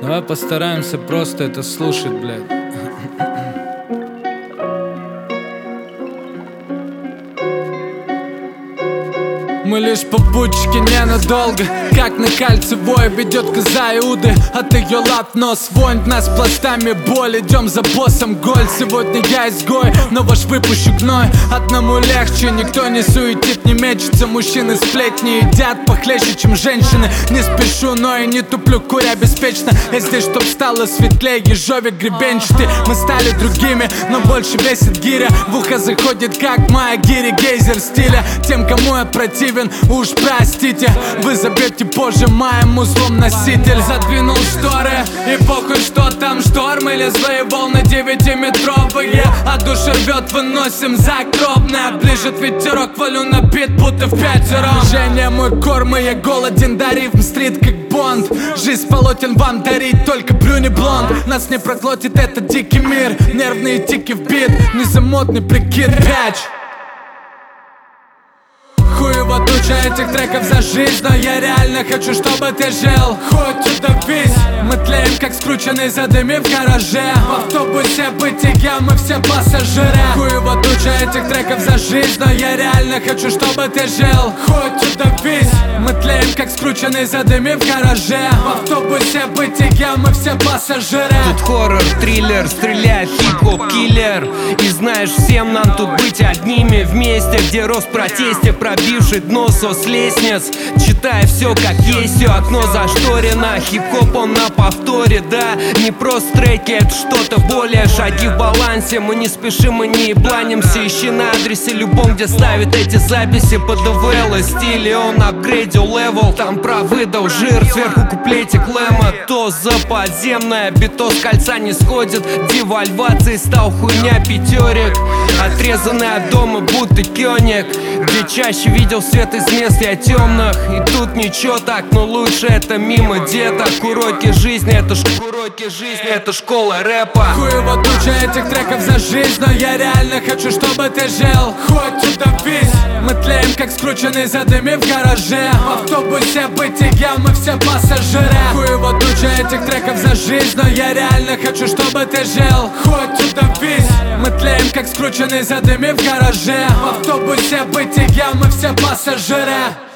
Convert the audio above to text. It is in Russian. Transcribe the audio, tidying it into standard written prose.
Давай постараемся просто это слушать, блядь. Мы лишь попутчики ненадолго, как на кольцевой ведет коза Иуды. От ее лап нос вонь, нас пластами боль. Идем за боссом голь, сегодня я изгой, но ваш выпущу гной. Одному легче, никто не суетит, не мечется. Мужчины сплетни едят похлеще, чем женщины. Не спешу, но и не туплю, куря беспечно. Я здесь, чтоб стало светлее, ежовик гребенчатый. Мы стали другими, но больше весит гиря. В ухо заходит, как моя гири, гейзер стиля. Тем, кому я противен, уж простите, вы забьете позже моим узлом носитель. Задвинул шторы, и похуй, что там шторм или злые волны 9-метровые. А душа рвет, выносим загробное. Ближе ветерок, валю на бит, будто в пятером. Движение мой корм, и я голоден до рифм, стрит как Бонд. Жизнь полотен вам дарить, только брюни блонд. Нас не проглотит этот дикий мир, нервные тики в бит, незамотный прикид пяч. Хуево туча этих треков за жизнь, но я реально хочу, чтобы ты жил. Хоть удавись, мы тлеем, как скрученные зады в гараже. В автобусе бытия, мы все пассажиры. Хуево туча этих треков за жизнь, но я реально хочу, чтобы ты жил. Хоть удавись, мы тлеем, как скрученные зады в гараже. В автобусе бытия, мы все пассажиры. Тут хоррор, триллер, стреляет хип-хоп, киллер. И знаешь, всем нам тут быть одними вместе, где рост в протесте, пробивший дно с лестниц. Читая все как есть, все окно зашторено. Хип-хоп он на повторе, да. Не просто треки, это что-то более. Шаги в балансе, мы не спешим, мы не ебланимся. Ищи на адресе любом, где ставят эти записи. Под ДВЛ стиле он апгрейдил левел. Там провыдал жир, сверху куплетик Лэма. То за подземное, бито с кольца не сходит. Девальвацией стал хуйня пятерик. Отрезанный от дома, будто кёник, где чаще видел свет из мест я темных. И тут ничего так, но лучше это мимо деток. Уроки жизни, это школа рэпа. Хуево туча этих треков за жизнь, но я реально хочу, чтобы ты жил. Хоть удавись, мы тлеем, как скрученные зады в гараже. В автобусе бытия, мы все пассажиры. Хуево туча этих треков за жизнь, но я реально хочу, чтобы ты жил. Хоть удавись, мы тлеем, как скрученные зады в гараже. В автобусе бытия, мы все пассажиры.